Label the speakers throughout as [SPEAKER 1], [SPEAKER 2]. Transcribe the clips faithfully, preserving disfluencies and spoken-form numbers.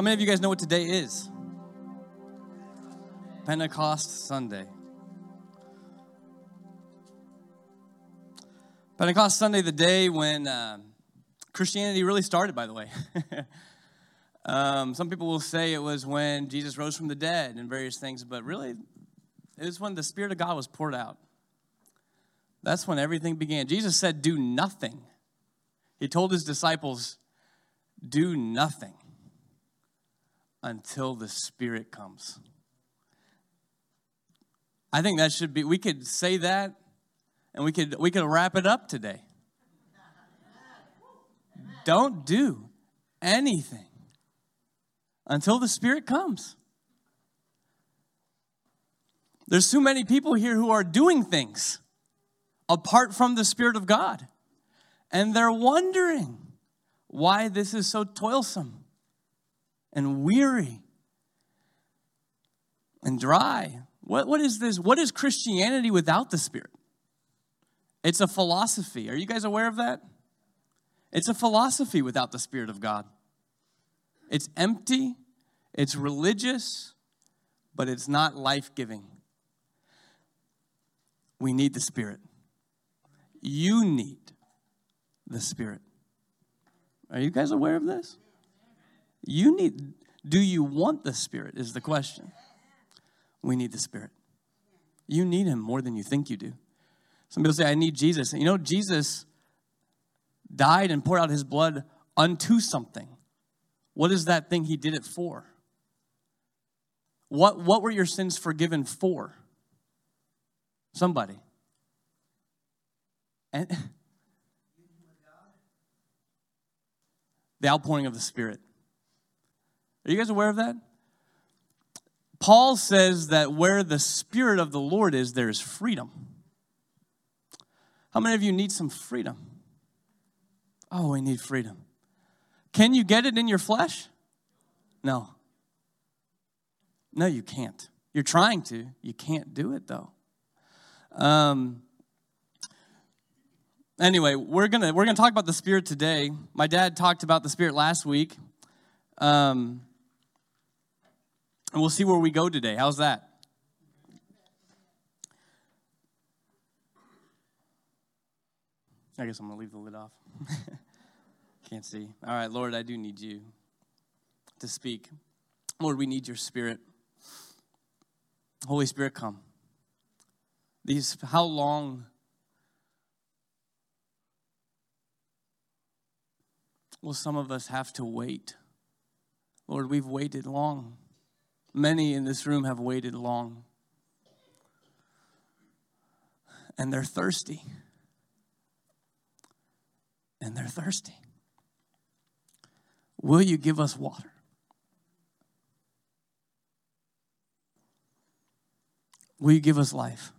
[SPEAKER 1] How many of you guys know what today is? Pentecost Sunday. Pentecost Sunday, the day when uh, Christianity really started, by the way. um, some people will say it was when Jesus rose from the dead and various things, but really, it was when the Spirit of God was poured out. That's when everything began. Jesus said, do nothing. He told his disciples, do nothing until the Spirit comes. I think that should be, we could say that, and we could we could wrap it up today. Don't do anything until the Spirit comes. There's too many people here who are doing things apart from the Spirit of God. And they're wondering why this is so toilsome and weary and dry. What, what is this? What is Christianity without the Spirit? It's a philosophy. Are you guys aware of that? It's a philosophy without the Spirit of God. It's empty, it's religious, but it's not life-giving. We need the Spirit. You need the Spirit. Are you guys aware of this? You need, do you want the Spirit is the question. We need the Spirit. You need Him more than you think you do. Some people say, I need Jesus. And you know, Jesus died and poured out His blood unto something. What is that thing He did it for? What, what were your sins forgiven for? Somebody. And the outpouring of the Spirit. Are you guys aware of that? Paul says that where the Spirit of the Lord is, there is freedom. How many of you need some freedom? Oh, we need freedom. Can you get it in your flesh? No. No, you can't. You're trying to. You can't do it, though. Um. Anyway, we're gonna we're gonna talk about the Spirit today. My dad talked about the Spirit last week, um, and we'll see where we go today. How's that? I guess I'm gonna leave the lid off. Can't see. All right, Lord, I do need you to speak. Lord, we need your Spirit. Holy Spirit, come. These how long? Will some of us have to wait? Lord, we've waited long. Many in this room have waited long. And they're thirsty. And they're thirsty. Will you give us water? Will you give us life?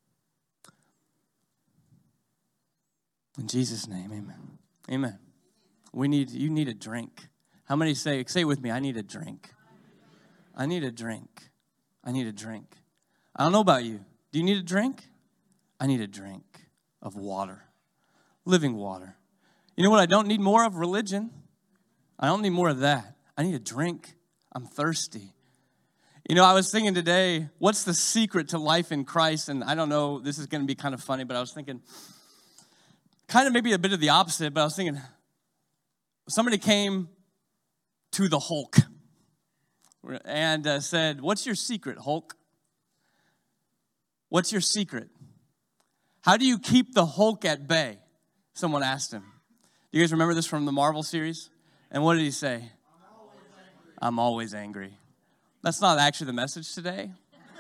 [SPEAKER 1] In Jesus' name, amen. Amen. We need, you need a drink. How many say, say with me, I need a drink. I need a drink. I need a drink. I don't know about you. Do you need a drink? I need a drink of water. Living water. You know what I don't need more of? Religion. I don't need more of that. I need a drink. I'm thirsty. You know, I was thinking today, what's the secret to life in Christ? And I don't know, this is going to be kind of funny, but I was thinking, kind of maybe a bit of the opposite, but I was thinking, somebody came to the Hulk and uh, said, what's your secret, Hulk? What's your secret? How do you keep the Hulk at bay? Someone asked him. Do you guys remember this from the Marvel series? And what did he say? I'm always angry. I'm always angry. That's not actually the message today.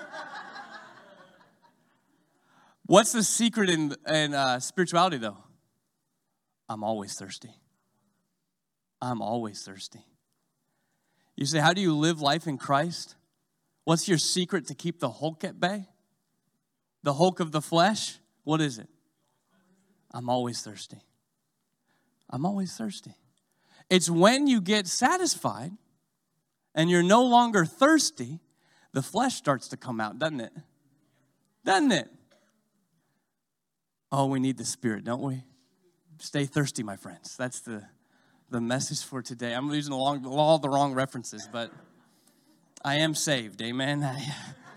[SPEAKER 1] What's the secret in, in uh, spirituality, though? I'm always thirsty. I'm always thirsty. You say, how do you live life in Christ? What's your secret to keep the Hulk at bay? The Hulk of the flesh? What is it? I'm always thirsty. I'm always thirsty. It's when you get satisfied and you're no longer thirsty, the flesh starts to come out, doesn't it? Doesn't it? Oh, we need the Spirit, don't we? Stay thirsty, my friends. That's the the message for today. I'm using all, all the wrong references, but I am saved. Amen. I,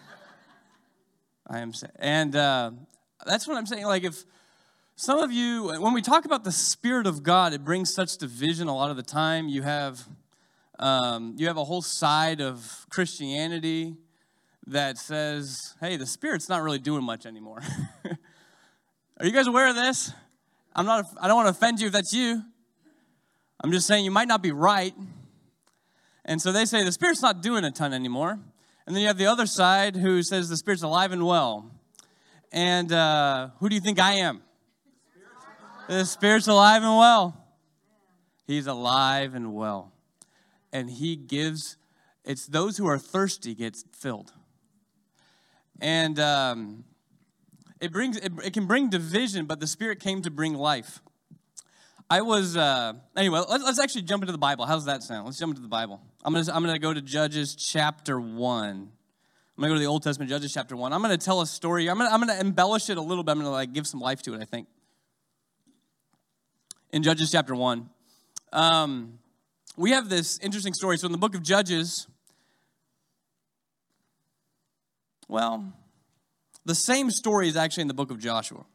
[SPEAKER 1] I am saved. And uh, that's what I'm saying. Like if some of you, when we talk about the Spirit of God, it brings such division a lot of the time. You have, um, you have a whole side of Christianity that says, hey, the Spirit's not really doing much anymore. Are you guys aware of this? I'm not, I don't want to offend you if that's you. I'm just saying you might not be right. And so they say the Spirit's not doing a ton anymore. And then you have the other side who says the Spirit's alive and well. And uh, who do you think I am? The Spirit's alive and well. He's alive and well. And he gives, it's those who are thirsty gets filled. And um, it brings, it, it can bring division, but the Spirit came to bring life. I was, uh, anyway, let's, let's actually jump into the Bible. How's that sound? Let's jump into the Bible. I'm going to I'm gonna go to Judges chapter one. I'm going to go to the Old Testament, Judges chapter one. I'm going to tell a story. I'm going to I'm gonna embellish it a little bit. I'm going to like give some life to it, I think. In Judges chapter one, um, we have this interesting story. So in the book of Judges, well, the same story is actually in the book of Joshua.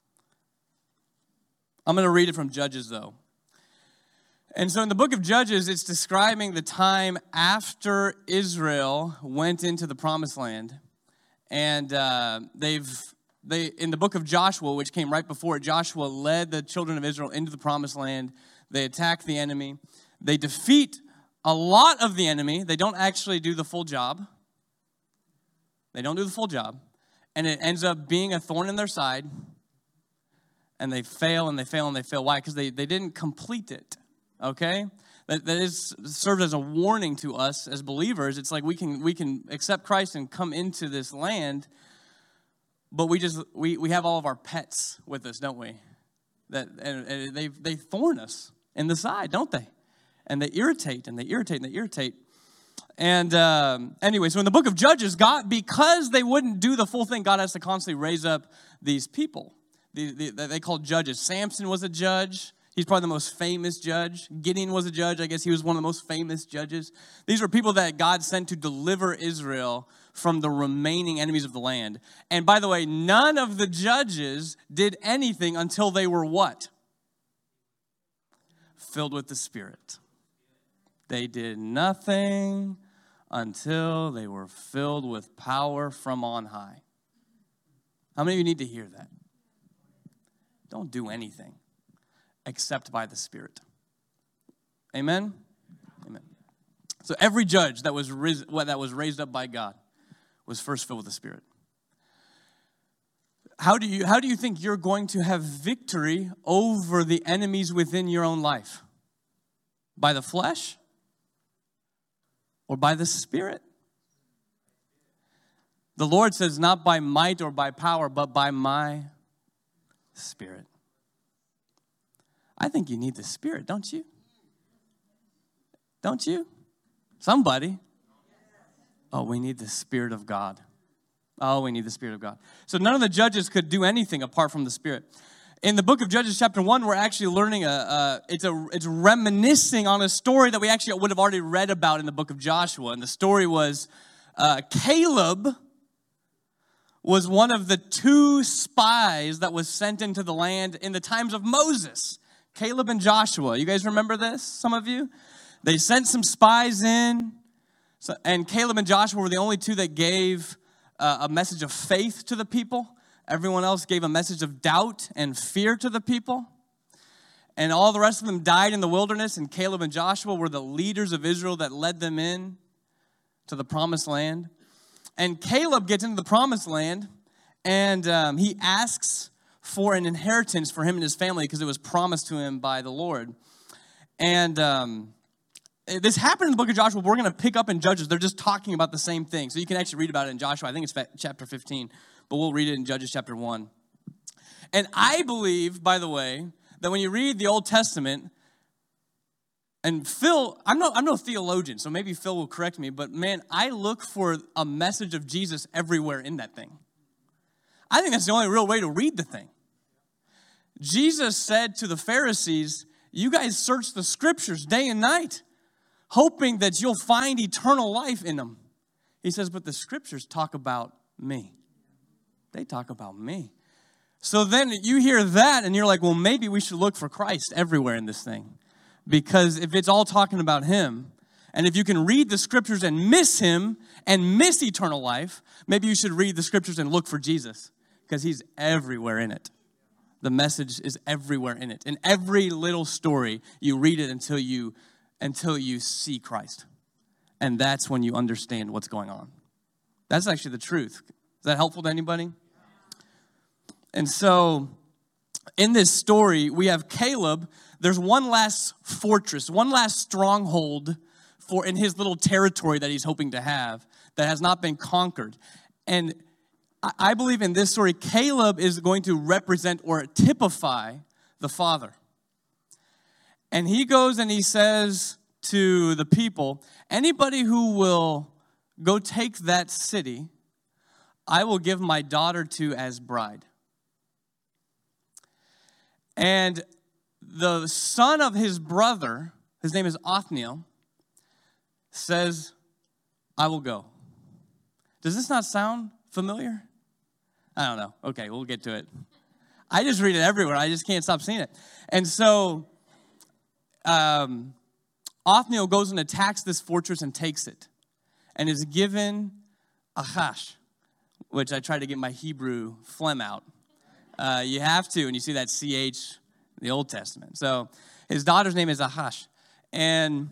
[SPEAKER 1] I'm going to read it from Judges, though. And so in the book of Judges, it's describing the time after Israel went into the promised land. And uh, they've, they in the book of Joshua, which came right before it, Joshua led the children of Israel into the promised land. They attack the enemy. They defeat a lot of the enemy. They don't actually do the full job. They don't do the full job. And it ends up being a thorn in their side. And they fail, and they fail, and they fail. Why? Because they, they didn't complete it, okay? That, that is served as a warning to us as believers. It's like we can we can accept Christ and come into this land, but we just we, we have all of our pets with us, don't we? That and, and they they thorn us in the side, don't they? And they irritate, and they irritate, and they irritate. And um, anyway, so in the book of Judges, God, because they wouldn't do the full thing, God has to constantly raise up these people. The, the, they called judges. Samson was a judge. He's probably the most famous judge. Gideon was a judge. I guess he was one of the most famous judges. These were people that God sent to deliver Israel from the remaining enemies of the land. And by the way, none of the judges did anything until they were what? Filled with the Spirit. They did nothing until they were filled with power from on high. How many of you need to hear that? Don't do anything except by the Spirit. Amen? Amen. So every judge that was, ris- that was raised up by God was first filled with the Spirit. How do you, how do you think you're going to have victory over the enemies within your own life? By the flesh? Or by the Spirit? The Lord says, not by might or by power, but by my Spirit. I think you need the Spirit, don't you? Don't you? Somebody. Oh, we need the Spirit of God. Oh, we need the Spirit of God. So none of the judges could do anything apart from the Spirit. In the book of Judges chapter one, we're actually learning, a, a it's a it's reminiscing on a story that we actually would have already read about in the book of Joshua. And the story was uh, Caleb was one of the two spies that was sent into the land in the times of Moses. Caleb and Joshua. You guys remember this, some of you? They sent some spies in, so, and Caleb and Joshua were the only two that gave uh, a message of faith to the people. Everyone else gave a message of doubt and fear to the people. And all the rest of them died in the wilderness, and Caleb and Joshua were the leaders of Israel that led them in to the promised land. And Caleb gets into the promised land, and um, he asks for an inheritance for him and his family because it was promised to him by the Lord. And um, this happened in the book of Joshua. We're going to pick up in Judges. They're just talking about the same thing. So you can actually read about it in Joshua. I think it's chapter fifteen, but we'll read it in Judges chapter one. And I believe, by the way, that when you read the Old Testament, and Phil, I'm no, I'm no theologian, so maybe Phil will correct me, but man, I look for a message of Jesus everywhere in that thing. I think that's the only real way to read the thing. Jesus said to the Pharisees, you guys search the scriptures day and night, hoping that you'll find eternal life in them. He says, but the scriptures talk about me. They talk about me. So then you hear that and you're like, well, maybe we should look for Christ everywhere in this thing. Because if it's all talking about him, and if you can read the scriptures and miss him and miss eternal life, maybe you should read the scriptures and look for Jesus, because he's everywhere in it. The message is everywhere in it. In every little story, you read it until you until you see Christ. And that's when you understand what's going on. That's actually the truth. Is that helpful to anybody? And so, in this story, we have Caleb. There's one last fortress, one last stronghold for in his little territory that he's hoping to have that has not been conquered. And I believe in this story, Caleb is going to represent or typify the Father. And he goes and he says to the people, anybody who will go take that city, I will give my daughter to as bride. And the son of his brother, his name is Othniel, says, I will go. Does this not sound familiar? I don't know. Okay, we'll get to it. I just read it everywhere. I just can't stop seeing it. And so um, Othniel goes and attacks this fortress and takes it and is given Achash, which I try to get my Hebrew phlegm out. Uh, you have to, and you see that C H in the Old Testament. So his daughter's name is Achash. And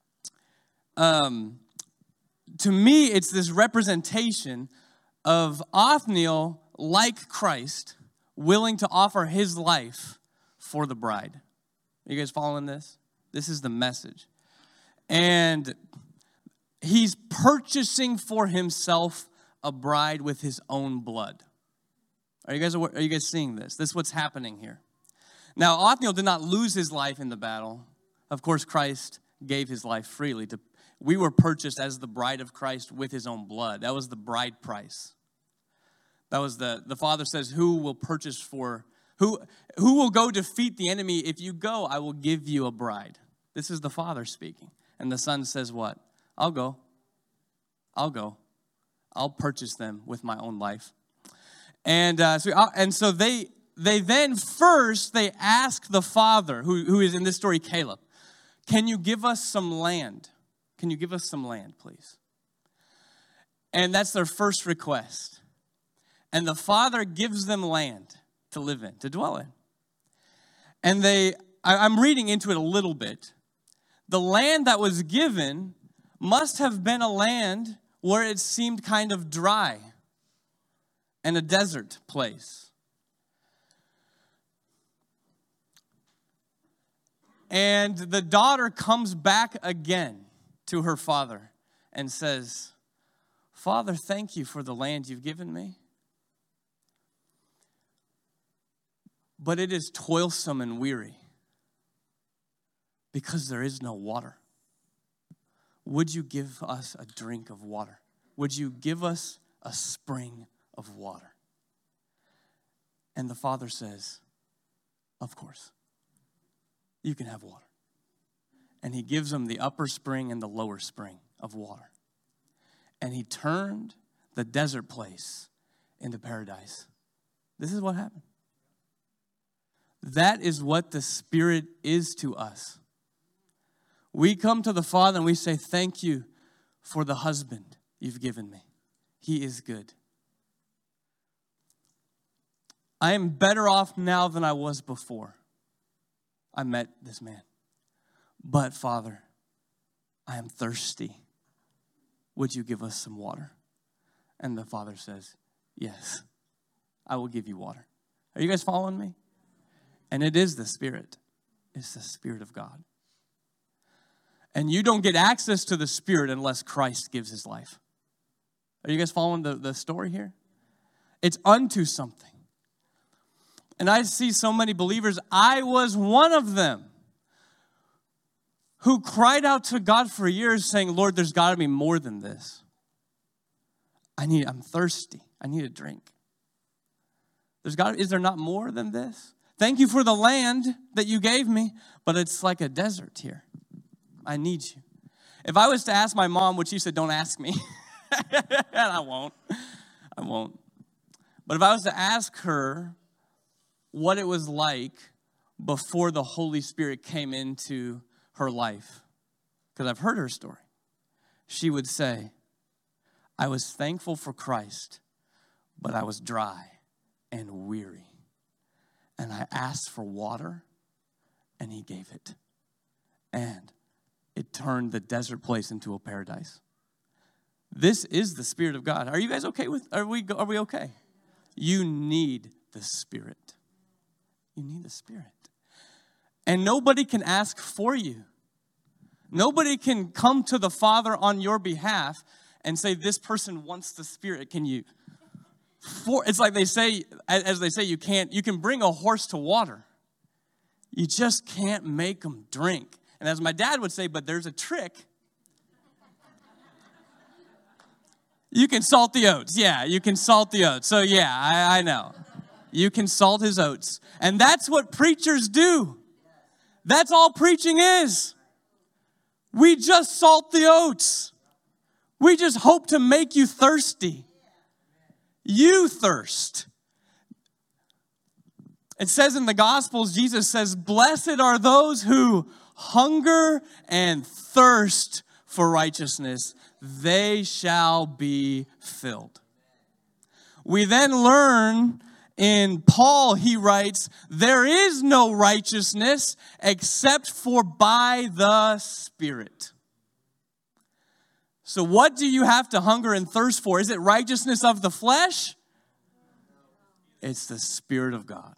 [SPEAKER 1] um, to me, it's this representation of Othniel, like Christ, willing to offer his life for the bride. Are you guys following this? This is the message. And he's purchasing for himself a bride with his own blood. Are you guys are you guys seeing this? This is what's happening here. Now, Othniel did not lose his life in the battle. Of course, Christ gave his life freely. To, we were purchased as the bride of Christ with his own blood. That was the bride price. That was the, the Father says, who will purchase for, who, who will go defeat the enemy? If you go, I will give you a bride. This is the Father speaking. And the Son says what? I'll go. I'll go. I'll purchase them with my own life. And uh, so, and so they they then first, they ask the Father, who, who is in this story, Caleb, can you give us some land? Can you give us some land, please? And that's their first request. And the Father gives them land to live in, to dwell in. And they, I, I'm reading into it a little bit. The land that was given must have been a land where it seemed kind of dry and a desert place. And the daughter comes back again to her father and says, Father, thank you for the land you've given me. But it is toilsome and weary because there is no water. Would you give us a drink of water? Would you give us a spring of water? And the Father says, of course, you can have water. And he gives them the upper spring and the lower spring of water. And he turned the desert place into paradise. This is what happened. That is what the Spirit is to us. We come to the Father and we say, thank you for the husband you've given me. He is good. I am better off now than I was before I met this man. But Father, I am thirsty. Would you give us some water? And the Father says, yes, I will give you water. Are you guys following me? And it is the Spirit. It's the Spirit of God. And you don't get access to the Spirit unless Christ gives his life. Are you guys following the, the story here? It's unto something. And I see so many believers, I was one of them, who cried out to God for years saying, Lord, there's got to be more than this. I need, I'm thirsty. I need a drink. There's got, is there not more than this? Thank you for the land that you gave me, but it's like a desert here. I need you. If I was to ask my mom, which she said, don't ask me, and I won't, I won't. But if I was to ask her what it was like before the Holy Spirit came into her life, because I've heard her story, she would say, I was thankful for Christ, but I was dry and weary. And I asked for water, and he gave it. And it turned the desert place into a paradise. This is the Spirit of God. Are you guys okay with, are we, are we okay? You need the Spirit. You need the Spirit. And nobody can ask for you. Nobody can come to the Father on your behalf and say, this person wants the Spirit. Can you? For, it's like they say, as they say, you can't, you can bring a horse to water. You just can't make them drink. And as my dad would say, but there's a trick. You can salt the oats. Yeah, you can salt the oats. So yeah, I, I know. You can salt his oats. And that's what preachers do. That's all preaching is. We just salt the oats. We just hope to make you thirsty. You thirst. It says in the Gospels, Jesus says, blessed are those who hunger and thirst for righteousness. They shall be filled. We then learn in Paul, he writes, there is no righteousness except for by the Spirit. So what do you have to hunger and thirst for? Is it righteousness of the flesh? It's the Spirit of God.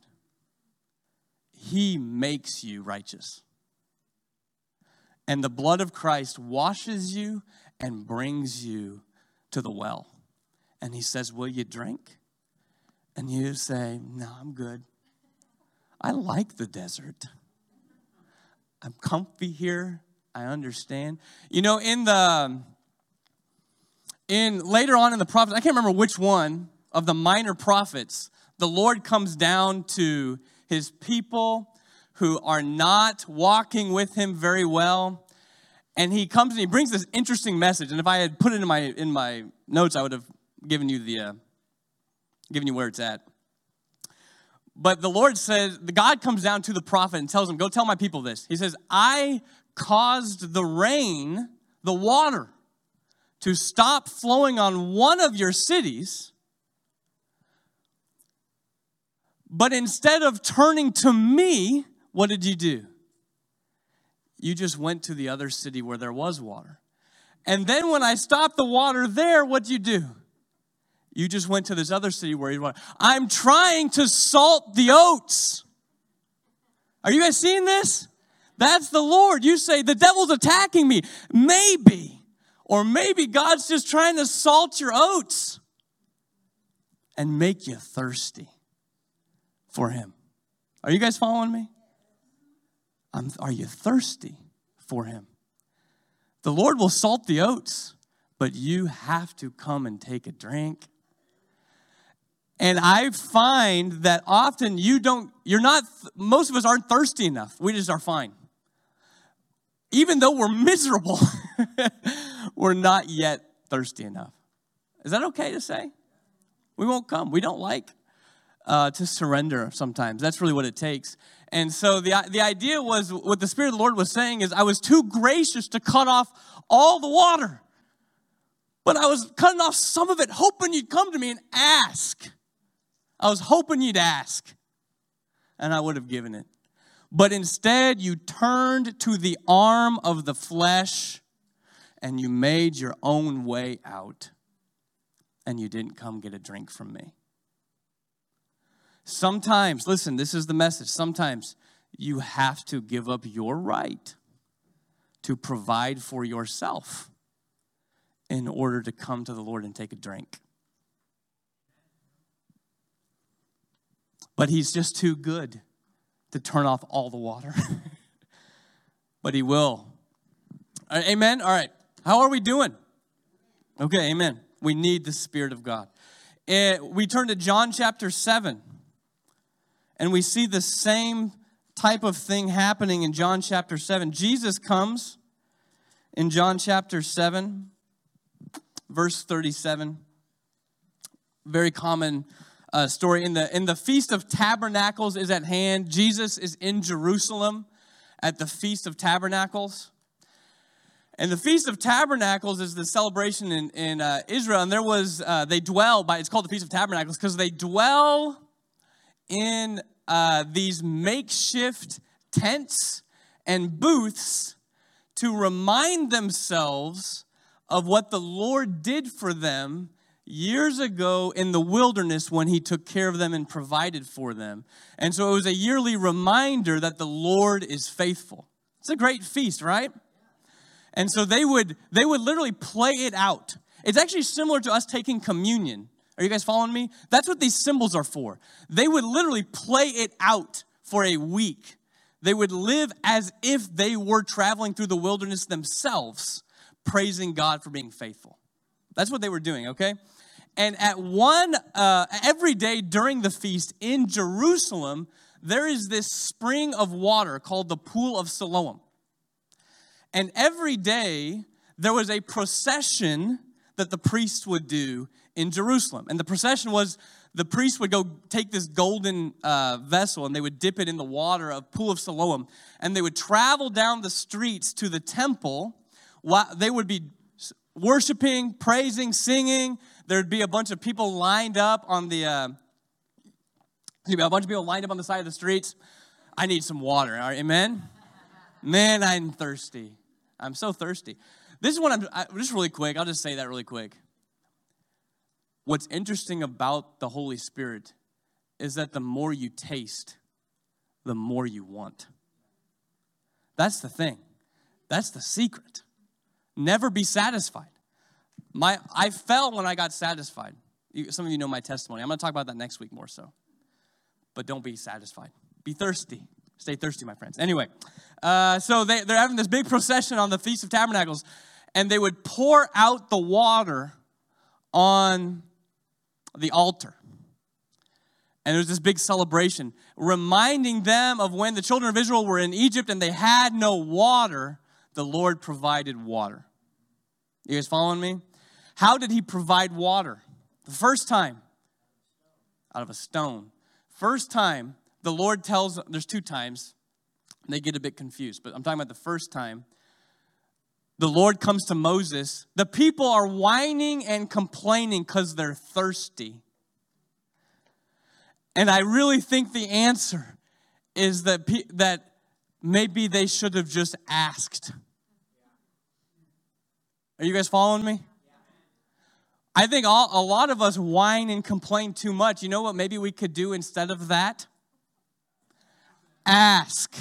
[SPEAKER 1] He makes you righteous. And the blood of Christ washes you and brings you to the well. And he says, will you drink? And you say, no, I'm good. I like the desert. I'm comfy here. I understand. You know, in the... In later on in the prophets, I can't remember which one of the minor prophets, the Lord comes down to his people who are not walking with him very well. And he comes and he brings this interesting message. And if I had put it in my in my notes, I would have given you the uh, given you where it's at. But the Lord says, the God comes down to the prophet and tells him, go tell my people this. He says, I caused the rain, the water, to stop flowing on one of your cities, but instead of turning to me, what did you do? You just went to the other city where there was water. And then when I stopped the water there, what did you do? You just went to this other city where you water. I'm trying to salt the oats. Are you guys seeing this? That's the Lord. You say, the devil's attacking me. Maybe. Or maybe God's just trying to salt your oats and make you thirsty for him. Are you guys following me? I'm, are you thirsty for him? The Lord will salt the oats, but you have to come and take a drink. And I find that often you don't, you're not, most of us aren't thirsty enough. We just are fine. Even though we're miserable, we're not yet thirsty enough. Is that okay to say? We won't come. We don't like uh, to surrender sometimes. That's really what it takes. And so the, the idea was, what the Spirit of the Lord was saying is, I was too gracious to cut off all the water. But I was cutting off some of it, hoping you'd come to me and ask. I was hoping you'd ask. And I would have given it. But instead, you turned to the arm of the flesh and you made your own way out. And you didn't come get a drink from me. Sometimes, listen, this is the message. Sometimes you have to give up your right to provide for yourself in order to come to the Lord and take a drink. But he's just too good to turn off all the water. But he will. Amen? All right. How are we doing? Okay, amen. We need the Spirit of God. Uh, we turn to John chapter seven. And we see the same type of thing happening in John chapter seven. Jesus comes in John chapter seven, verse thirty-seven. Very common uh, story. In the, in the Feast of Tabernacles is at hand. Jesus is in Jerusalem at the Feast of Tabernacles. And the Feast of Tabernacles is the celebration in, in uh, Israel. And there was, uh, they dwell by, it's called the Feast of Tabernacles because they dwell in uh, these makeshift tents and booths to remind themselves of what the Lord did for them years ago in the wilderness when he took care of them and provided for them. And so it was a yearly reminder that the Lord is faithful. It's a great feast, right? And so they would they would literally play it out. It's actually similar to us taking communion. Are you guys following me? That's what these symbols are for. They would literally play it out for a week. They would live as if they were traveling through the wilderness themselves, praising God for being faithful. That's what they were doing, okay? And at one, uh, every day during the feast in Jerusalem, there is this spring of water called the Pool of Siloam. And every day, there was a procession that the priests would do in Jerusalem. And the procession was, the priests would go take this golden uh, vessel and they would dip it in the water of Pool of Siloam. And they would travel down the streets to the temple. While they would be worshiping, praising, singing. There'd be a bunch of people lined up on the, uh, a bunch of people lined up on the side of the streets. I need some water, all right, amen? Man, I'm thirsty. I'm so thirsty. This is what I'm, I, just really quick, I'll just say that really quick. What's interesting about the Holy Spirit is that the more you taste, the more you want. That's the thing. That's the secret. Never be satisfied. My, I fell when I got satisfied. You, some of you know my testimony. I'm going to talk about that next week more so. But don't be satisfied. Be thirsty. Stay thirsty, my friends. Anyway, uh, so they, they're having this big procession on the Feast of Tabernacles, and they would pour out the water on the altar. And there was this big celebration, reminding them of when the children of Israel were in Egypt and they had no water, the Lord provided water. You guys following me? How did he provide water? The first time, out of a stone. First time, the Lord tells, there's two times, and they get a bit confused, but I'm talking about the first time. The Lord comes to Moses. The people are whining and complaining because they're thirsty. And I really think the answer is that, that maybe they should have just asked. Are you guys following me? I think all, a lot of us whine and complain too much. You know what maybe we could do instead of that? Ask.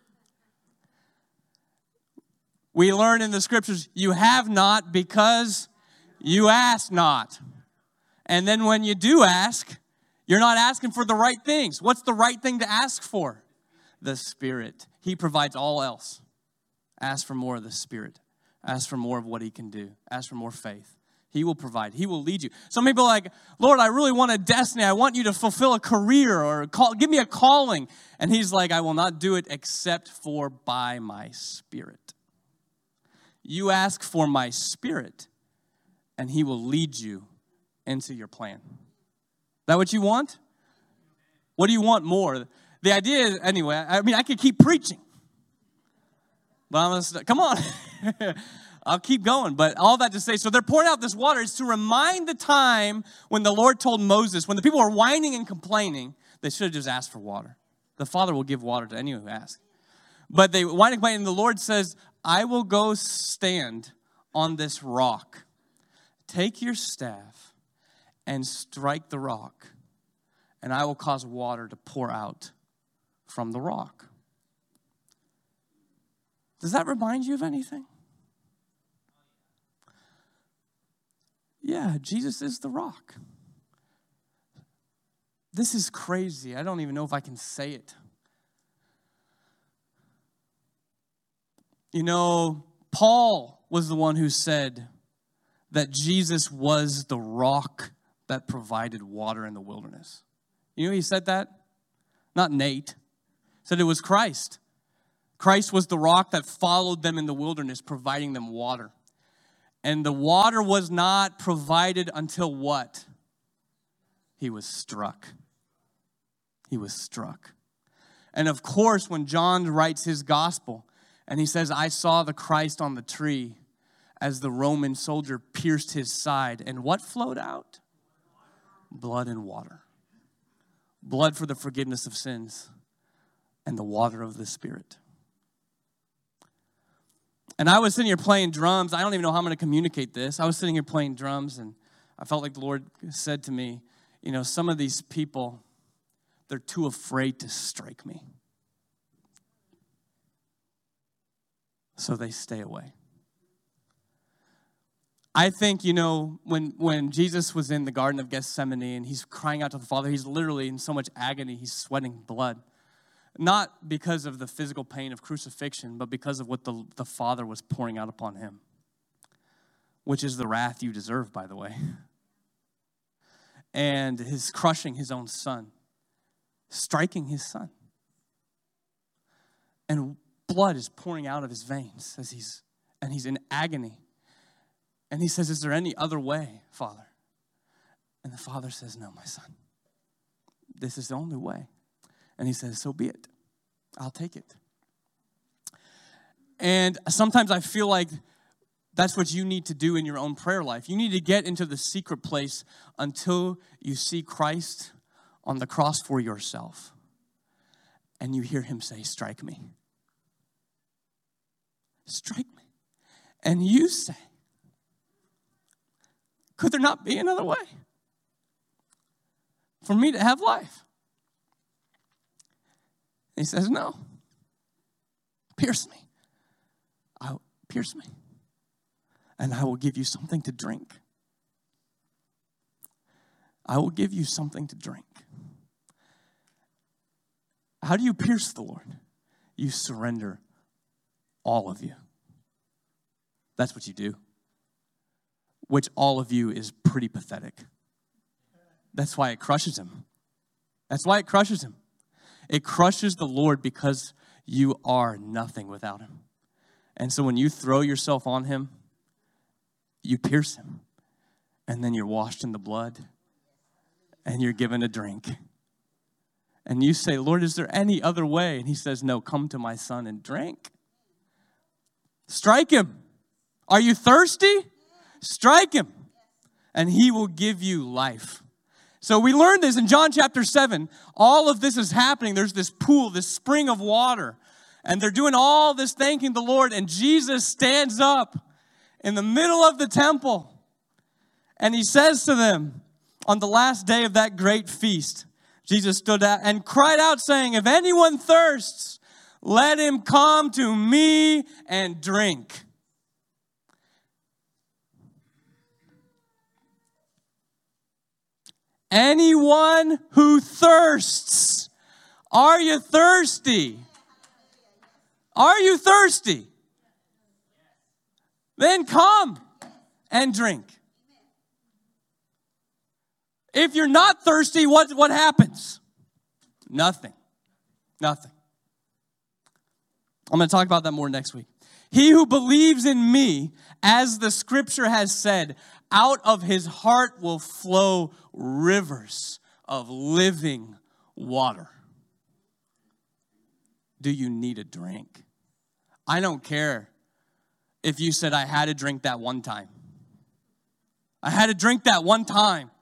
[SPEAKER 1] We learn in the scriptures, you have not because you ask not. And then when you do ask, you're not asking for the right things. What's the right thing to ask for? The Spirit. He provides all else. Ask for more of the Spirit. Ask for more of what he can do. Ask for more faith. He will provide. He will lead you. Some people are like, Lord, I really want a destiny. I want you to fulfill a career or call, give me a calling. And he's like, I will not do it except for by my Spirit. You ask for my Spirit, and he will lead you into your plan. Is that what you want? What do you want more? The idea is, anyway, I mean, I could keep preaching. But I'm going to, come on. I'll keep going, but all that to say, so they're pouring out this water. It's to remind the time when the Lord told Moses, when the people were whining and complaining, they should have just asked for water. The Father will give water to anyone who asks. But they whine and complain, and the Lord says, I will go stand on this rock. Take your staff and strike the rock, and I will cause water to pour out from the rock. Does that remind you of anything? Yeah, Jesus is the rock. This is crazy. I don't even know if I can say it. You know, Paul was the one who said that Jesus was the rock that provided water in the wilderness. You know he said that? not Nate. Said it was Christ. Christ was the rock that followed them in the wilderness, providing them water. And the water was not provided until what? He was struck. He was struck. And of course, when John writes his gospel, and he says, I saw the Christ on the tree as the Roman soldier pierced his side. And what flowed out? Blood and water. Blood for the forgiveness of sins and the water of the Spirit. And I was sitting here playing drums. I don't even know how I'm going to communicate this. I was sitting here playing drums, and I felt like the Lord said to me, you know, some of these people, they're too afraid to strike me. So they stay away. I think, you know, when, when Jesus was in the Garden of Gethsemane and he's crying out to the Father, he's literally in so much agony, he's sweating blood. Not because of the physical pain of crucifixion, but because of what the, the Father was pouring out upon him, which is the wrath you deserve, by the way. And his crushing his own son, striking his son. And blood is pouring out of his veins as he's and he's in agony. And he says, is there any other way, Father? And the Father says, no, my son. This is the only way. And he says, so be it. I'll take it. And sometimes I feel like that's what you need to do in your own prayer life. You need to get into the secret place until you see Christ on the cross for yourself. And you hear him say, strike me. Strike me. And you say, could there not be another way for me to have life? He says, no. Pierce me. I pierce me. And I will give you something to drink. I will give you something to drink. How do you pierce the Lord? You surrender all of you. That's what you do. Which all of you is pretty pathetic. That's why it crushes him. That's why it crushes him. It crushes the Lord because you are nothing without him. And so when you throw yourself on him, you pierce him. And then you're washed in the blood. And you're given a drink. And you say, Lord, is there any other way? And he says, no, come to my son and drink. Strike him. Are you thirsty? Strike him. And he will give you life. So we learned this in John chapter seven. All of this is happening. There's this pool, this spring of water. And they're doing all this thanking the Lord. And Jesus stands up in the middle of the temple. And he says to them, on the last day of that great feast, Jesus stood out and cried out saying, if anyone thirsts, let him come to me and drink. Anyone who thirsts. Are you thirsty? Are you thirsty? Then come and drink. If you're not thirsty, what, what happens? Nothing. Nothing. I'm going to talk about that more next week. He who believes in me, as the scripture has said, out of his heart will flow rivers of living water. Do you need a drink? I don't care if you said, I had to drink that one time. I had to drink that one time.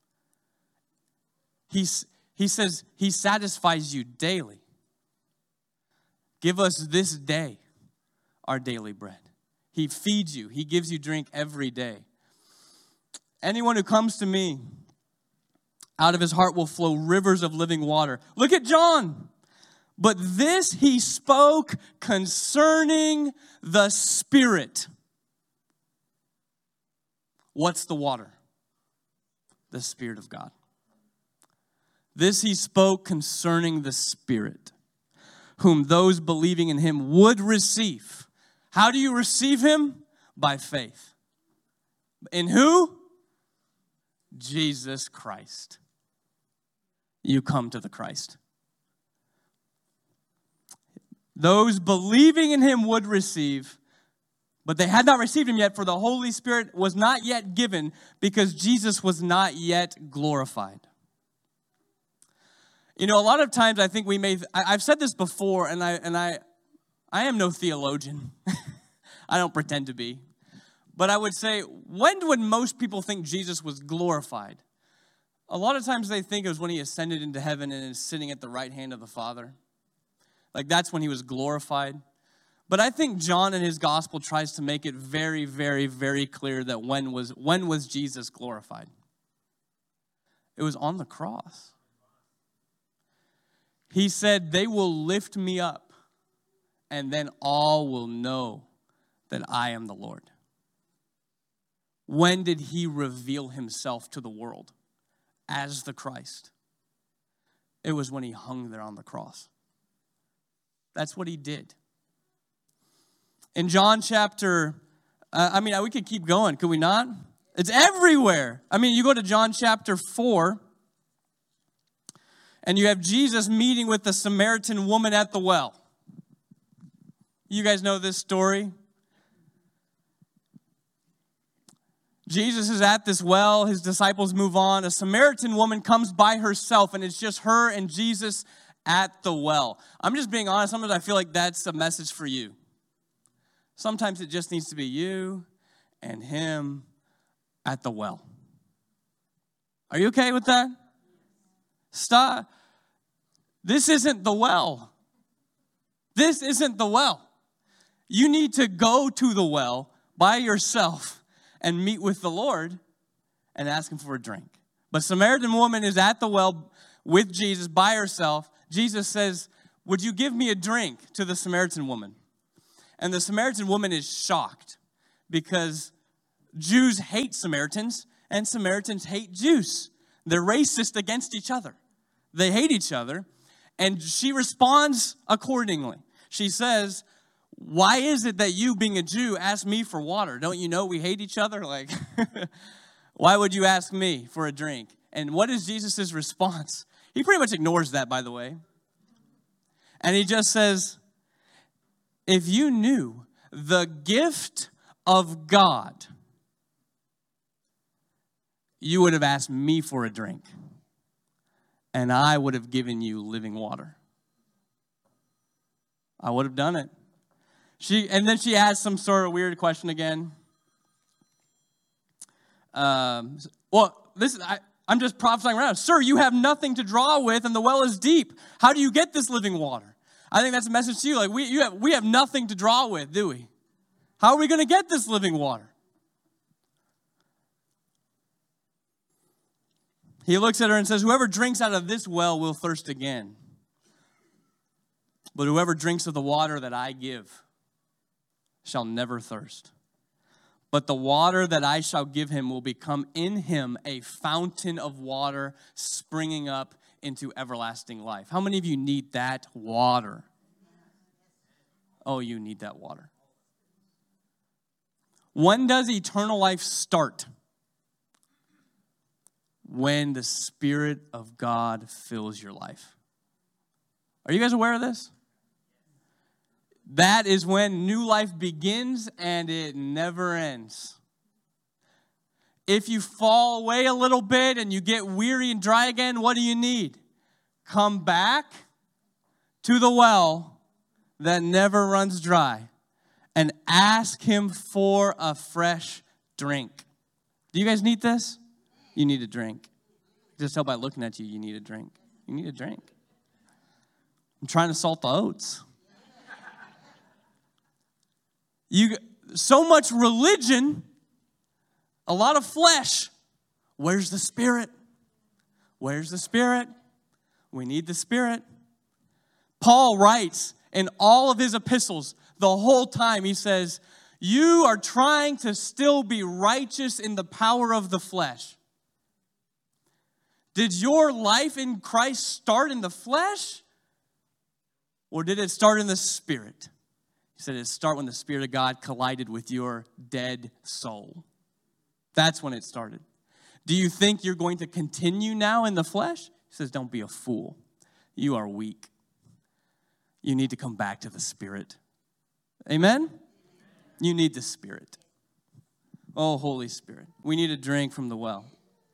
[SPEAKER 1] He's, he says he satisfies you daily. Give us this day our daily bread. He feeds you. He gives you drink every day. Anyone who comes to me, out of his heart will flow rivers of living water. Look at John. But this he spoke concerning the Spirit. What's the water? The Spirit of God. This he spoke concerning the Spirit, whom those believing in him would receive. How do you receive him? By faith. In who? Jesus Christ. You come to the Christ. those believing in him would receive, but they had not received him yet, for the Holy Spirit was not yet given because Jesus was not yet glorified. You know, a lot of times I think we may, I've said this before, and I and I, I am no theologian. I don't pretend to be. But I would say, when would most people think Jesus was glorified? A lot of times they think it was when he ascended into heaven and is sitting at the right hand of the Father. Like that's when he was glorified. But I think John in his gospel tries to make it very, very, very clear that when was when was Jesus glorified? It was on the cross. He said, they will lift me up, and then all will know that I am the Lord. When did he reveal himself to the world as the Christ? It was when he hung there on the cross. That's what he did. In John chapter, uh, I mean, we could keep going, could we not? It's everywhere. I mean, you go to John chapter four, and you have Jesus meeting with the Samaritan woman at the well. You guys know this story. Jesus is at this well. His disciples move on. A Samaritan woman comes by herself, and it's just her and Jesus at the well. I'm just being honest. Sometimes I feel like that's a message for you. Sometimes it just needs to be you and him at the well. Are you okay with that? Stop. This isn't the well. This isn't the well. You need to go to the well by yourself and meet with the Lord and ask him for a drink. But Samaritan woman is at the well with Jesus by herself. Jesus says, would you give me a drink, to the Samaritan woman? And the Samaritan woman is shocked because Jews hate Samaritans and Samaritans hate Jews. They're racist against each other. They hate each other. And she responds accordingly. She says, why is it that you, being a Jew, ask me for water? Don't you know we hate each other? Like, why would you ask me for a drink? And what is Jesus' response? He pretty much ignores that, by the way. And he just says, if you knew the gift of God, you would have asked me for a drink, and I would have given you living water. I would have done it. She and then she asked some sort of weird question again. Um, well, this I, I'm just prophesying around. Sir, you have nothing to draw with, and the well is deep. How do you get this living water? I think that's a message to you. Like we, you have, we have nothing to draw with, do we? How are we going to get this living water? He looks at her and says, whoever drinks out of this well will thirst again. But whoever drinks of the water that I give shall never thirst. But the water that I shall give him will become in him a fountain of water springing up into everlasting life. How many of you need that water? Oh, you need that water. When does eternal life start? When the Spirit of God fills your life. Are you guys aware of this? That is when new life begins and it never ends. If you fall away a little bit and you get weary and dry again, what do you need? Come back to the well that never runs dry and ask him for a fresh drink. Do you guys need this? You need a drink. Just tell by looking at you, you need a drink. You need a drink. I'm trying to salt the oats. You so much religion, a lot of flesh. Where's the Spirit? Where's the Spirit? We need the Spirit. Paul writes in all of his epistles, the whole time he says, you are trying to still be righteous in the power of the flesh. Did your life in Christ start in the flesh? Or did it start in the Spirit? He said it started when the Spirit of God collided with your dead soul. That's when it started. Do you think you're going to continue now in the flesh? He says, don't be a fool. You are weak. you need to come back to the Spirit. Amen? You need the Spirit. Oh, Holy Spirit. We need a drink from the well.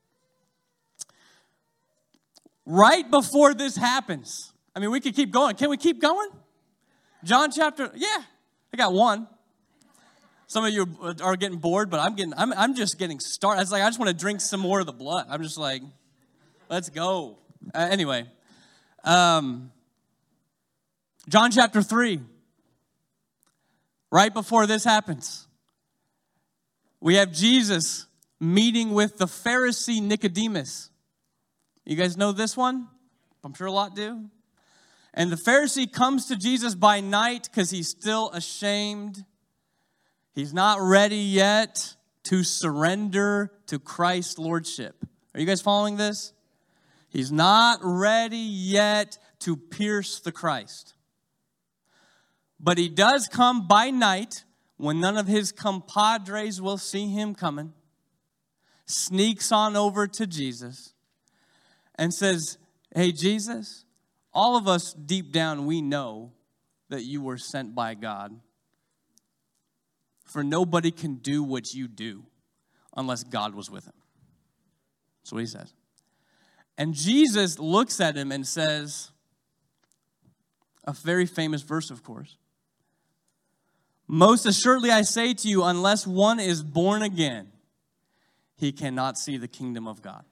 [SPEAKER 1] Right before this happens, I mean, we could keep going. Can we keep going? John chapter, yeah, I got one. Some of you are getting bored, but I'm getting, I'm, I'm just getting started. It's like, I just want to drink some more of the blood. I'm just like, let's go. Uh, anyway, um, John chapter three. Right before this happens, we have Jesus meeting with the Pharisee Nicodemus. You guys know this one? I'm sure a lot do. And the Pharisee comes to Jesus by night because he's still ashamed. He's not ready yet to surrender to Christ's lordship. Are you guys following this? He's not ready yet to pierce the Christ. But he does come by night when none of his compadres will see him coming. Sneaks on over to Jesus and says, hey, Jesus, all of us deep down, we know that you were sent by God. For nobody can do what you do unless God was with him. That's what he says. And Jesus looks at him and says, a very famous verse, of course. Most assuredly I say to you, unless one is born again, he cannot see the kingdom of God.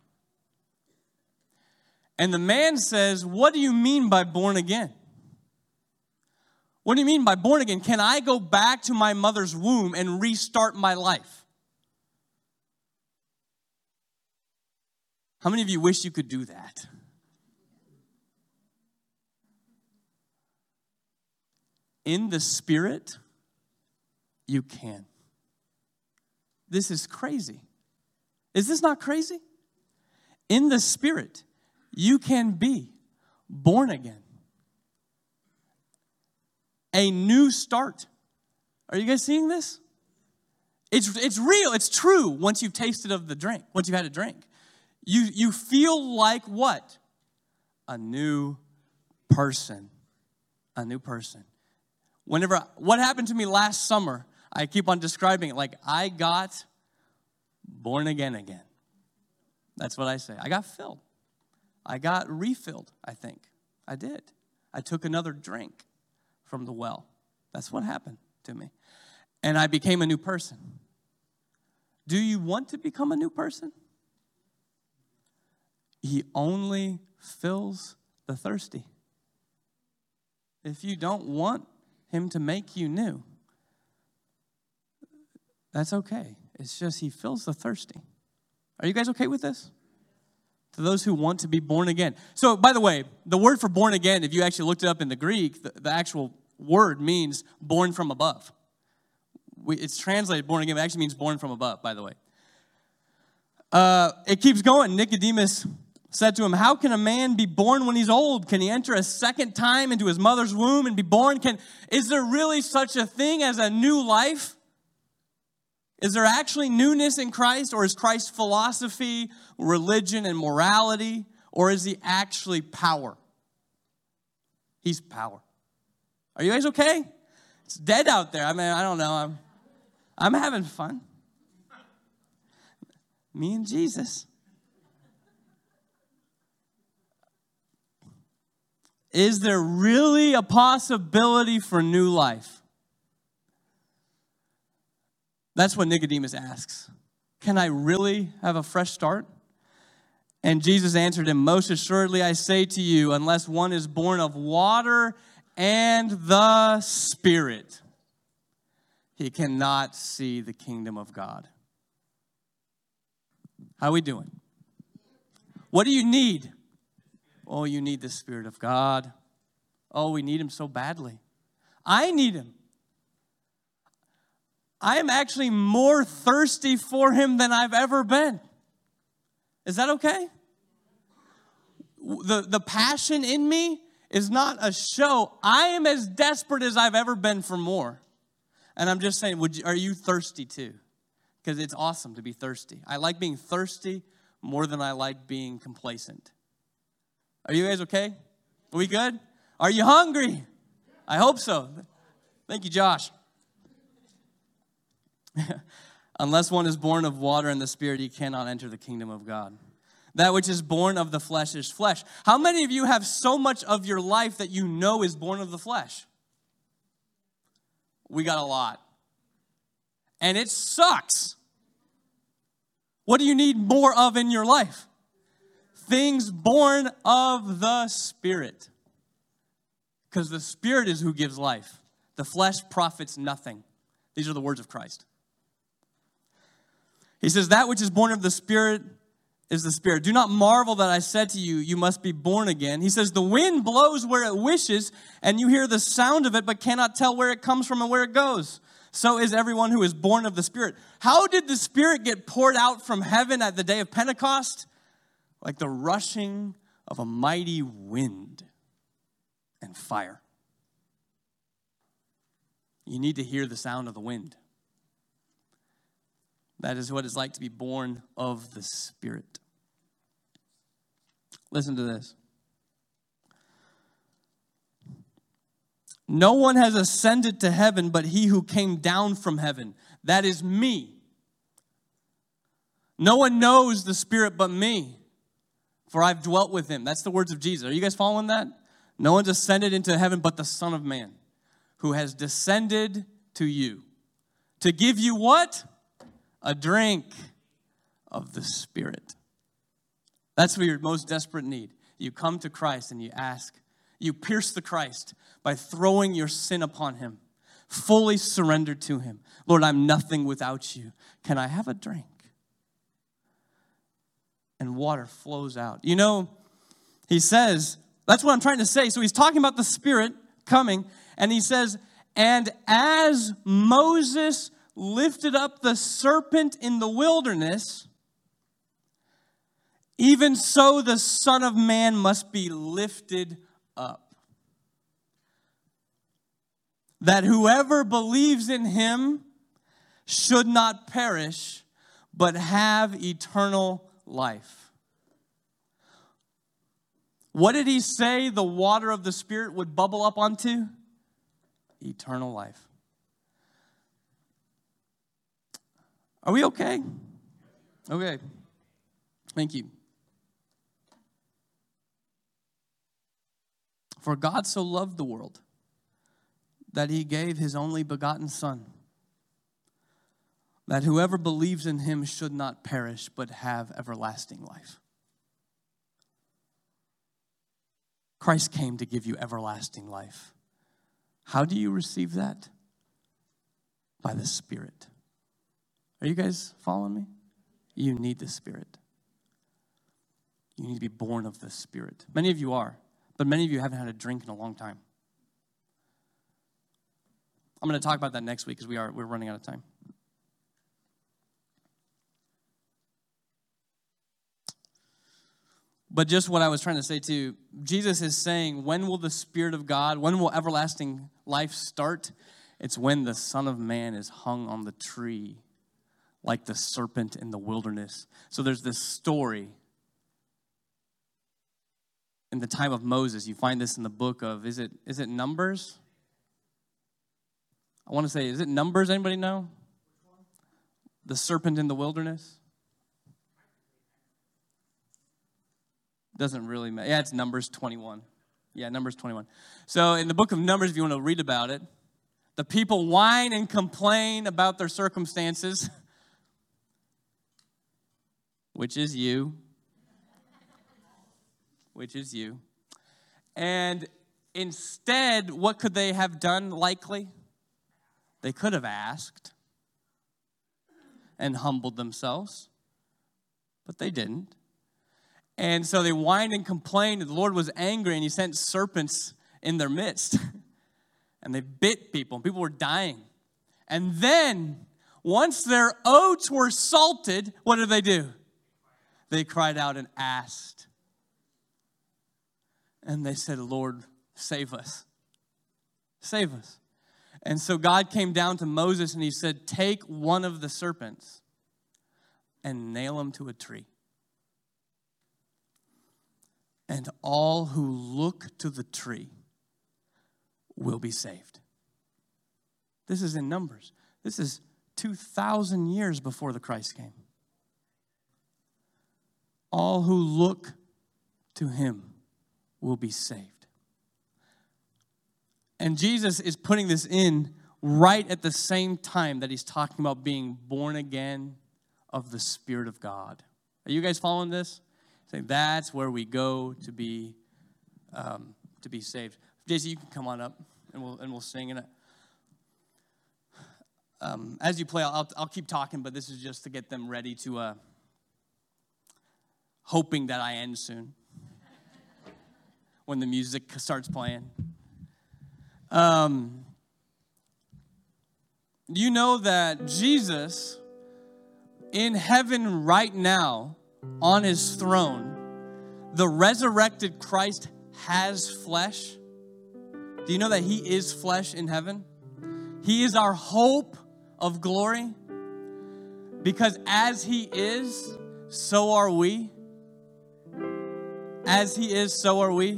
[SPEAKER 1] And the man says, what do you mean by born again? What do you mean by born again? Can I go back to my mother's womb and restart my life? How many of you wish you could do that? In the Spirit, you can. This is crazy. Is this not crazy? In the Spirit, you can be born again. A new start. Are you guys seeing this? It's, it's real. It's true once you've tasted of the drink, once you've had a drink. You, you feel like what? A new person. A new person. Whenever, what happened to me last summer, I keep on describing it like I got born again again. That's what I say. I got filled. I got refilled, I think. I did. I took another drink from the well. That's what happened to me. And I became a new person. Do you want to become a new person? He only fills the thirsty. If you don't want him to make you new, that's okay. It's just he fills the thirsty. Are you guys okay with this? To those who want to be born again. So, by the way, the word for born again, if you actually looked it up in the Greek, the, the actual word means born from above. We, it's translated born again, but it actually means born from above, by the way. Uh, it keeps going. Nicodemus said to him, how can a man be born when he's old? Can he enter a second time into his mother's womb and be born? Can, is there really such a thing as a new life? Is there actually newness in Christ, or is Christ philosophy, religion, and morality, or is he actually power? He's power. Are you guys okay? It's dead out there. I mean, I don't know. I'm, I'm having fun. Me and Jesus. Is there really a possibility for new life? That's what Nicodemus asks. Can I really have a fresh start? And Jesus answered him, most assuredly I say to you, unless one is born of water and the Spirit, he cannot see the kingdom of God. How are we doing? What do you need? Oh, you need the Spirit of God. Oh, we need him so badly. I need him. I am actually more thirsty for him than I've ever been. Is that okay? The, the passion in me is not a show. I am as desperate as I've ever been for more. And I'm just saying, would you, are you thirsty too? Because it's awesome to be thirsty. I like being thirsty more than I like being complacent. Are you guys okay? Are we good? Are you hungry? I hope so. Thank you, Josh. Unless one is born of water and the Spirit, he cannot enter the kingdom of God. That which is born of the flesh is flesh. How many of you have so much of your life that you know is born of the flesh? We got a lot. And it sucks. What do you need more of in your life? Things born of the Spirit. Because the Spirit is who gives life. The flesh profits nothing. These are the words of Christ. He says, that which is born of the Spirit is the Spirit. Do not marvel that I said to you, you must be born again. He says, the wind blows where it wishes, and you hear the sound of it, but cannot tell where it comes from and where it goes. So is everyone who is born of the Spirit. How did the Spirit get poured out from heaven at the day of Pentecost? Like the rushing of a mighty wind and fire. You need to hear the sound of the wind. That is what it's like to be born of the Spirit. Listen to this. No one has ascended to heaven but he who came down from heaven. That is me. No one knows the Spirit but me, for I've dwelt with him. That's the words of Jesus. Are you guys following that? No one's ascended into heaven but the Son of Man, who has descended to you. To give you what? A drink of the Spirit. That's what your most desperate need. You come to Christ and you ask. You pierce the Christ by throwing your sin upon him. Fully surrendered to him. Lord, I'm nothing without you. Can I have a drink? And water flows out. You know, he says, that's what I'm trying to say. So he's talking about the Spirit coming. And he says, and as Moses lifted up the serpent in the wilderness, even so the Son of Man must be lifted up, that whoever believes in him should not perish, but have eternal life. What did he say the water of the Spirit would bubble up onto? Eternal life. Are we okay? Okay. Thank you. For God so loved the world that he gave his only begotten Son, that whoever believes in him should not perish but have everlasting life. Christ came to give you everlasting life. How do you receive that? By the Spirit. Are you guys following me? You need the Spirit. You need to be born of the Spirit. Many of you are, but many of you haven't had a drink in a long time. I'm going to talk about that next week because we are we're running out of time. But just what I was trying to say too, Jesus is saying, when will the Spirit of God, when will everlasting life start? It's when the Son of Man is hung on the tree like the serpent in the wilderness. So there's this story in the time of Moses. You find this in the book of, is it is it Numbers? I want to say, is it Numbers? Anybody know? The serpent in the wilderness? Doesn't really matter. Yeah, it's Numbers twenty-one. Yeah, Numbers twenty-one. So in the book of Numbers, if you want to read about it, the people whine and complain about their circumstances, which is you. Which is you. And instead, what could they have done likely? They could have asked and humbled themselves, but they didn't. And so they whined and complained, and the Lord was angry, and he sent serpents in their midst. And they bit people, and people were dying. And then, once their oats were salted, what did they do? They cried out and asked. And they said, Lord, save us. Save us. And so God came down to Moses, and he said, take one of the serpents and nail him to a tree. And all who look to the tree will be saved. This is in Numbers. This is two thousand years before the Christ came. All who look to him will be saved. And Jesus is putting this in right at the same time that he's talking about being born again of the Spirit of God. Are you guys following this? Say that's where we go to be um, to be saved. J C, you can come on up and we'll and we'll sing. And um, as you play, I'll I'll keep talking, but this is just to get them ready to. Uh, hoping that I end soon when the music starts playing. Um, you know that Jesus in heaven right now on his throne, the resurrected Christ has flesh. Do you know that he is flesh in heaven? He is our hope of glory because as he is, so are we. As he is, so are we.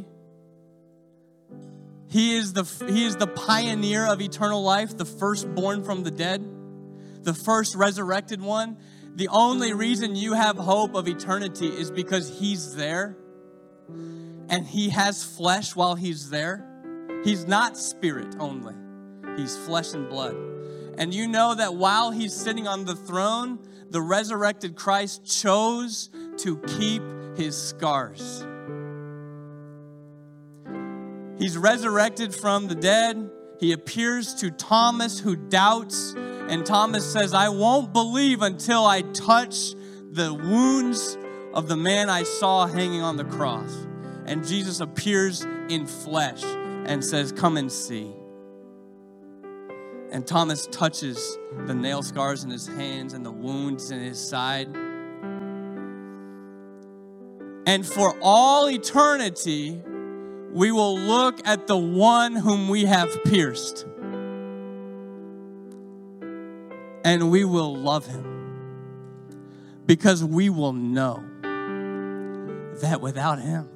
[SPEAKER 1] He is the he is the pioneer of eternal life, the firstborn from the dead, the first resurrected one. The only reason you have hope of eternity is because he's there and he has flesh while he's there. He's not spirit only. He's flesh and blood. And you know that while he's sitting on the throne, the resurrected Christ chose to keep his scars. He's resurrected from the dead. He appears to Thomas who doubts. And Thomas says, I won't believe until I touch the wounds of the man I saw hanging on the cross. And Jesus appears in flesh and says, come and see. And Thomas touches the nail scars in his hands and the wounds in his side. And for all eternity, we will look at the one whom we have pierced. And we will love him. Because we will know that without him,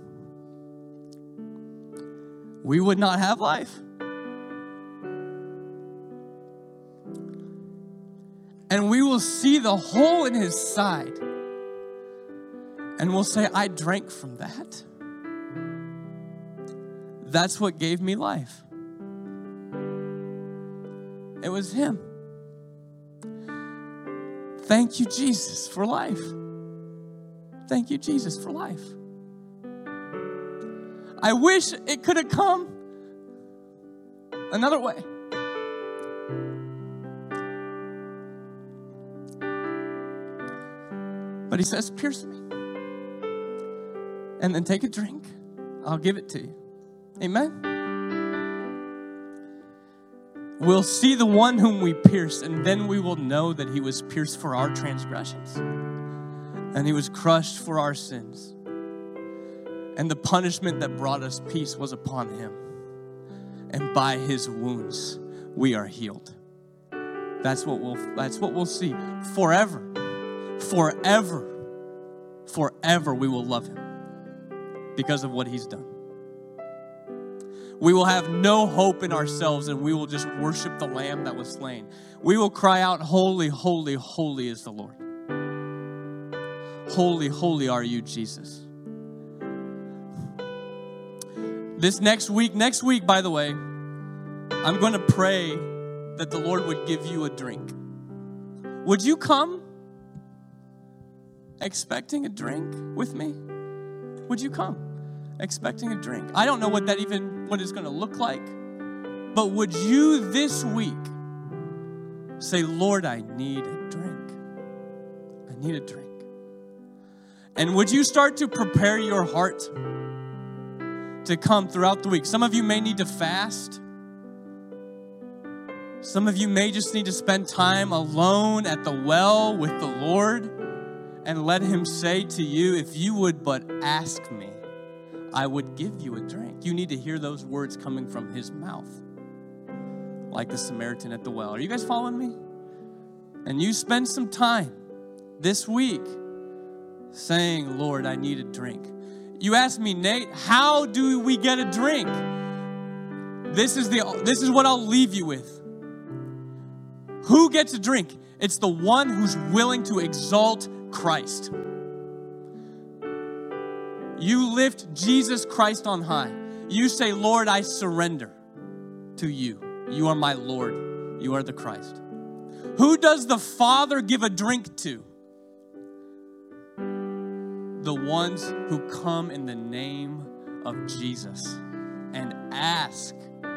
[SPEAKER 1] we would not have life. And we will see the hole in his side. And we'll say, I drank from that. That's what gave me life. It was him. Thank you, Jesus, for life. Thank you, Jesus, for life. I wish it could have come another way. But he says, pierce me. And then take a drink. I'll give it to you. Amen? We'll see the one whom we pierced, and then we will know that he was pierced for our transgressions. And he was crushed for our sins. And the punishment that brought us peace was upon him. And by his wounds, we are healed. That's what we'll, that's what we'll see. Forever, forever, forever we will love him because of what he's done. We will have no hope in ourselves, and we will just worship the Lamb that was slain. We will cry out, holy, holy, holy is the Lord. Holy, holy are you, Jesus. This next week, next week, by the way, I'm going to pray that the Lord would give you a drink. Would you come expecting a drink with me? Would you come expecting a drink? I don't know what that even, what it's going to look like, but would you this week say, Lord, I need a drink. I need a drink. And would you start to prepare your heart to come throughout the week? Some of you may need to fast. Some of you may just need to spend time alone at the well with the Lord and let him say to you, if you would but ask me, I would give you a drink. You need to hear those words coming from his mouth, like the Samaritan at the well. Are you guys following me? And you spend some time this week saying, Lord, I need a drink. You ask me, Nate, how do we get a drink? This is the this is what I'll leave you with. Who gets a drink? It's the one who's willing to exalt Christ. You lift Jesus Christ on high. You say, Lord, I surrender to you. You are my Lord. You are the Christ. Who does the Father give a drink to? The ones who come in the name of Jesus and ask.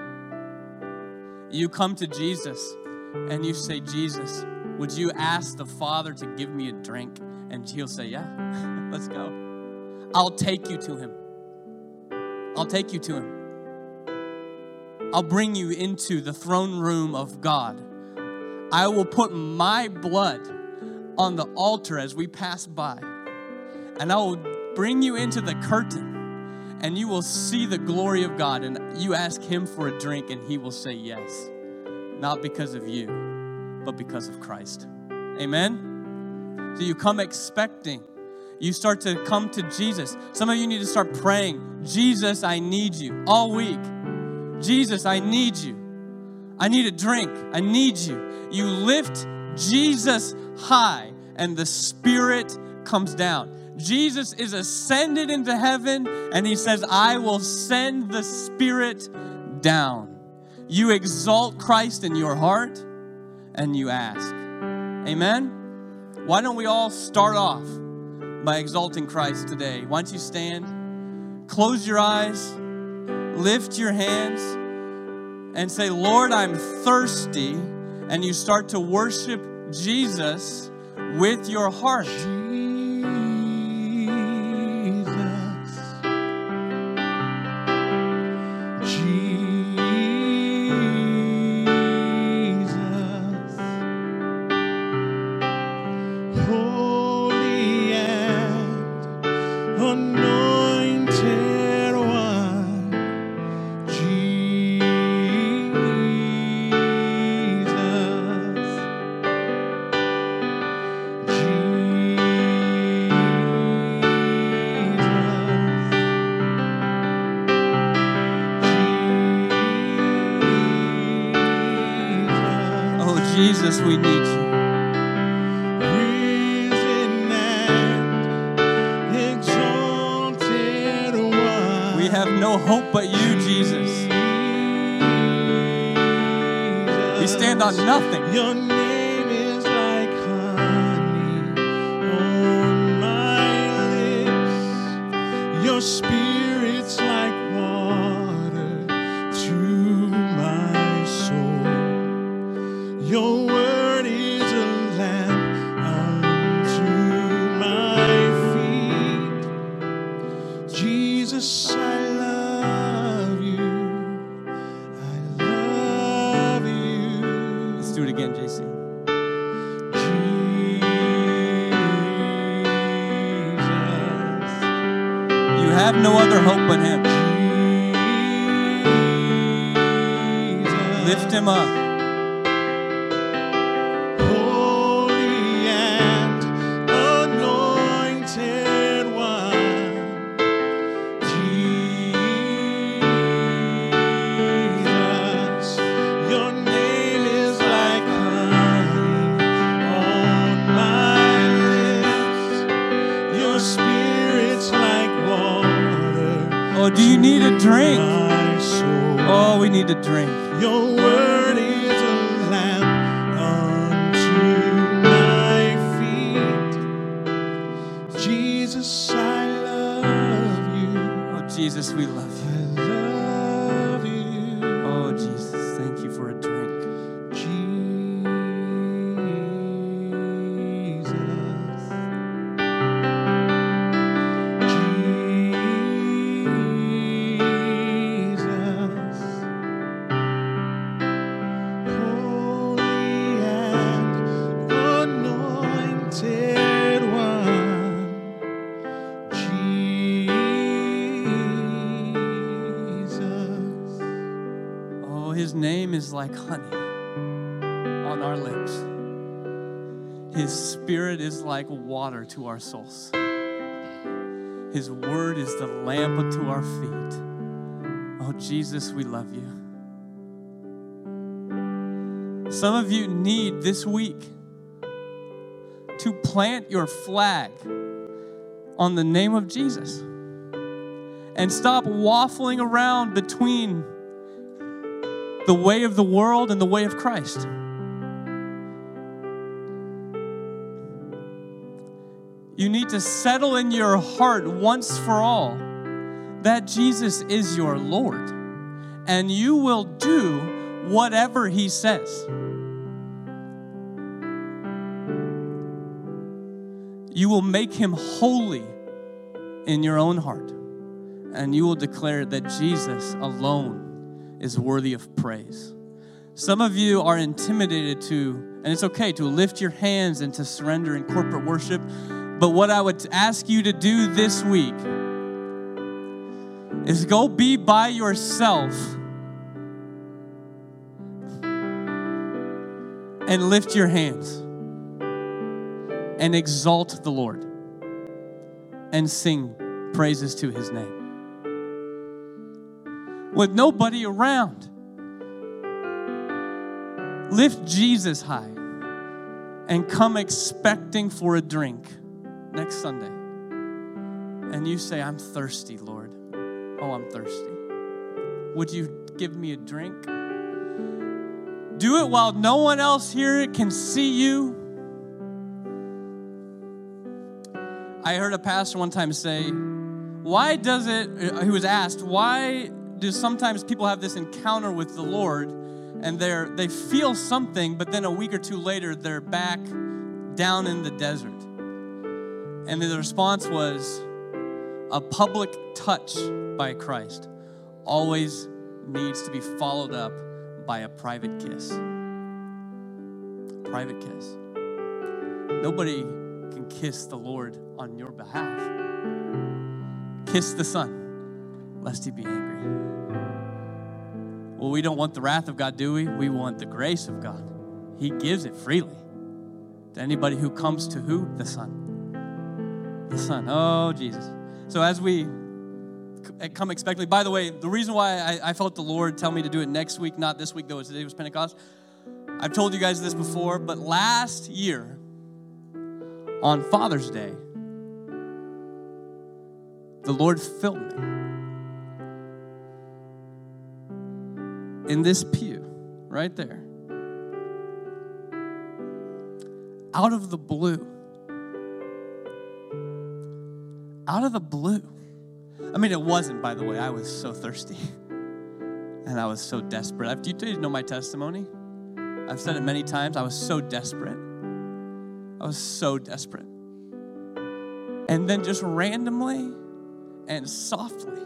[SPEAKER 1] You come to Jesus and you say, Jesus, would you ask the Father to give me a drink? And he'll say, yeah, let's go. I'll take you to him. I'll take you to him. I'll bring you into the throne room of God. I will put my blood on the altar as we pass by. And I will bring you into the curtain. And you will see the glory of God. And you ask him for a drink and he will say yes. Not because of you, but because of Christ. Amen? So you come expecting. You start to come to Jesus. Some of you need to start praying, Jesus, I need you all week. Jesus, I need you. I need a drink. I need you. You lift Jesus high and the Spirit comes down. Jesus is ascended into heaven and he says, I will send the Spirit down. You exalt Christ in your heart and you ask. Amen? Why don't we all start off by exalting Christ today? Why don't you stand, close your eyes, lift your hands, and say, Lord, I'm thirsty. And you start to worship Jesus with your heart. Jesus, we need you. Risen and exalted one. We have no hope but you, Jesus. We stand on nothing. Your name is like honey on my lips. Your spirit's like water to my soul. Your word is a lamp unto my feet. Jesus, I love you. I love you. Let's do it again, J C. Jesus. You have no other hope but him. Jesus. Lift him up. Oh, do you need a drink? Oh, we need a drink. Your word is a lamp unto my feet. Jesus, I love you. Oh, Jesus, we love you. I love you. Oh, Jesus, thank you for a drink. Is like honey on our lips. His spirit is like water to our souls. His word is the lamp unto our feet. Oh, Jesus, we love you. Some of you need this week to plant your flag on the name of Jesus and stop waffling around between the way of the world and the way of Christ. You need to settle in your heart once for all that Jesus is your Lord, and you will do whatever He says. You will make Him holy in your own heart, and you will declare that Jesus alone is worthy of praise. Some of you are intimidated to, and it's okay to lift your hands and to surrender in corporate worship. But what I would ask you to do this week is go be by yourself and lift your hands and exalt the Lord and sing praises to His name. With nobody around, lift Jesus high and come expecting for a drink next Sunday. And you say, I'm thirsty, Lord. Oh, I'm thirsty. Would you give me a drink? Do it while no one else here can see you. I heard a pastor one time say, why does it, he was asked, why do sometimes people have this encounter with the Lord and they're, they feel something, but then a week or two later, they're back down in the desert? And the response was, a public touch by Christ always needs to be followed up by a private kiss. Private kiss. Nobody can kiss the Lord on your behalf. Kiss the Son, lest He be angry. Well, we don't want the wrath of God, do we? We want the grace of God. He gives it freely to anybody who comes to who? The Son. The Son. Oh, Jesus. So as we come expectantly, by the way, the reason why I, I felt the Lord tell me to do it next week, not this week, though today was Pentecost, I've told you guys this before, but last year on Father's Day, the Lord filled me in this pew right there. Out of the blue. Out of the blue. I mean, it wasn't, by the way. I was so thirsty. And I was so desperate. Do you, do you know my testimony? I've said it many times. I was so desperate. I was so desperate. And then just randomly and softly,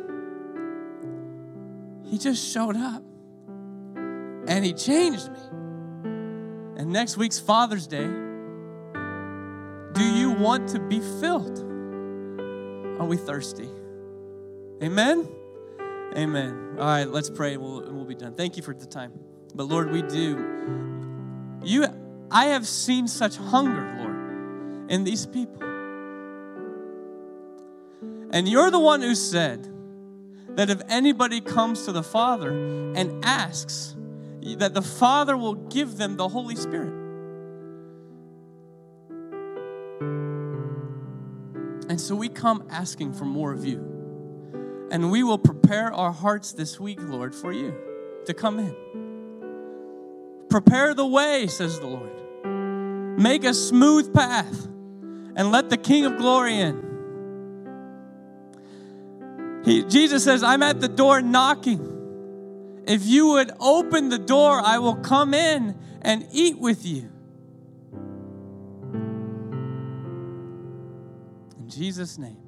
[SPEAKER 1] He just showed up. And He changed me. And next week's Father's Day, do you want to be filled? Are we thirsty? Amen? Amen. All right, let's pray and we'll, we'll be done. Thank you for the time. But Lord, we do. You, I have seen such hunger, Lord, in these people. And You're the one who said that if anybody comes to the Father and asks, that the Father will give them the Holy Spirit. And so we come asking for more of You. And we will prepare our hearts this week, Lord, for You to come in. Prepare the way, says the Lord. Make a smooth path and let the King of Glory in. He, Jesus says, I'm at the door knocking. If you would open the door, I will come in and eat with You. In Jesus' name.